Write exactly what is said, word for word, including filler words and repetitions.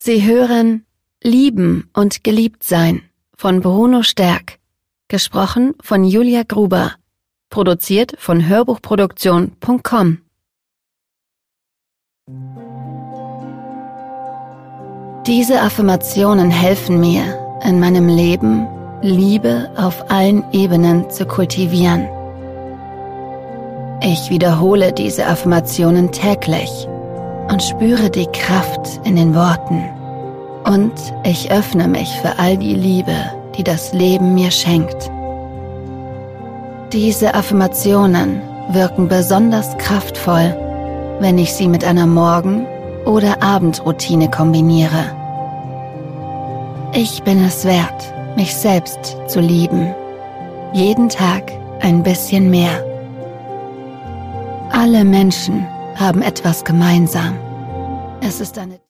Sie hören Lieben und geliebt sein von Bruno Sterck, gesprochen von Julia Gruber, produziert von hörbuchproduktion punkt com. Diese Affirmationen helfen mir, in meinem Leben Liebe auf allen Ebenen zu kultivieren. Ich wiederhole diese Affirmationen täglich und spüre die Kraft in den Worten. Und ich öffne mich für all die Liebe, die das Leben mir schenkt. Diese Affirmationen wirken besonders kraftvoll, wenn ich sie mit einer Morgen- oder Abendroutine kombiniere. Ich bin es wert, mich selbst zu lieben. Jeden Tag ein bisschen mehr. Alle Menschen haben etwas gemeinsam. Es ist eine